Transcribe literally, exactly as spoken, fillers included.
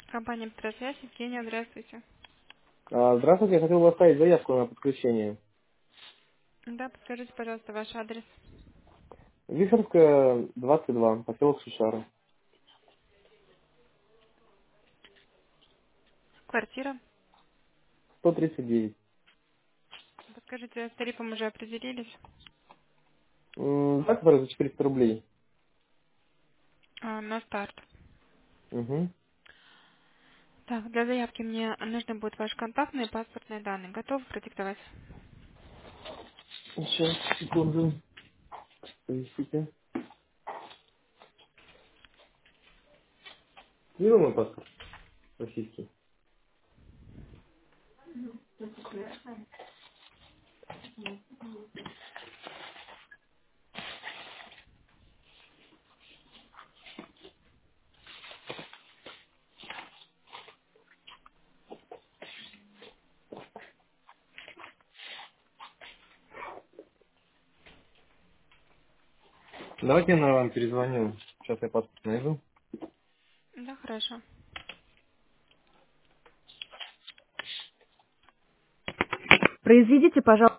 Компания «Петросвязь», Евгения, здравствуйте. А, Здравствуйте, я хотел бы оставить заявку на подключение. Да, подскажите, пожалуйста, ваш адрес. Вихорская, двадцать два, поселок Шишара, Квартира. сто тридцать девять. Подскажите, с тарифом уже определились? М, Да, который за четыреста рублей. А, на старт. Угу. Так, для заявки мне нужны будут ваши контактные и паспортные данные. Готовы продиктовать? Сейчас, секунду. Поищите. Не мой паспорт российский. Давайте я на вам перезвоню. Сейчас я паспорт найду. Да, хорошо. Произведите, пожалуйста.